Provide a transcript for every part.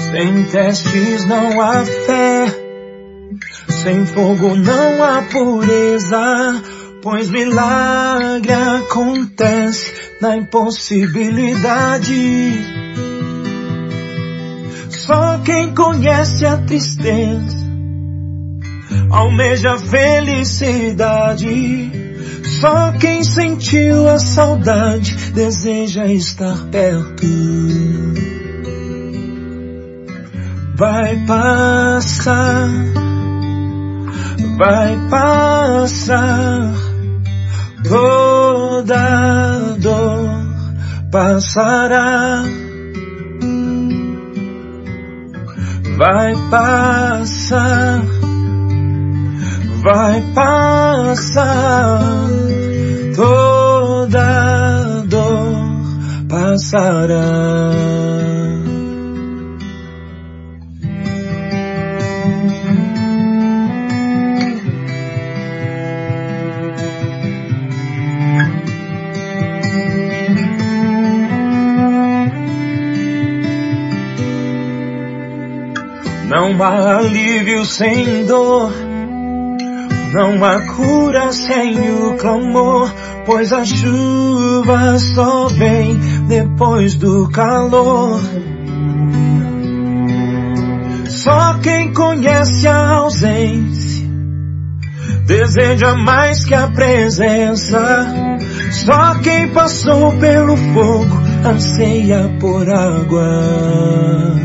Sem testes não há fé, sem fogo não há pureza, pois milagre acontece na impossibilidade. Só quem conhece a tristeza almeja a felicidade. Só quem sentiu a saudade deseja estar perto. Vai passar, toda dor passará. Vai passar, toda dor passará. Não há alívio sem dor, não há cura sem o clamor, pois a chuva só vem depois do calor. Só quem conhece a ausência deseja mais que a presença. Só quem passou pelo fogo anseia por água.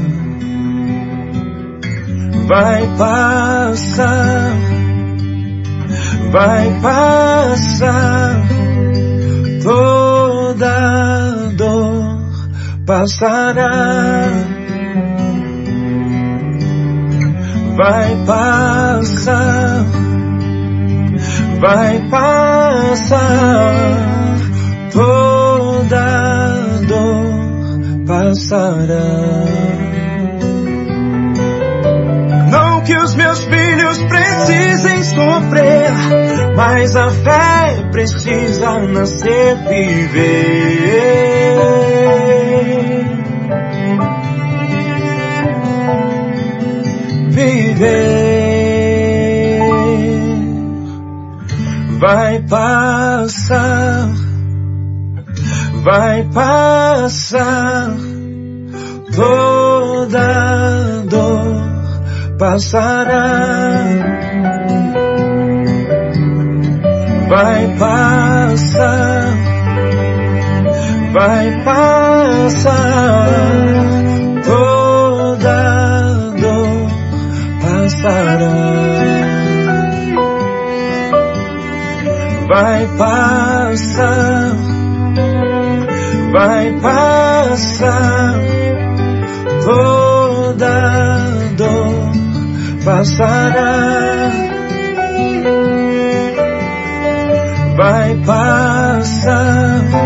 Vai passar, toda dor passará. Vai passar, toda dor passará. Que os meus filhos precisem sofrer, mas a fé precisa nascer, viver. Vai passar, toda dor passará. Vai passar, toda dor passará. Vai passar, toda dor passará. Vai passar,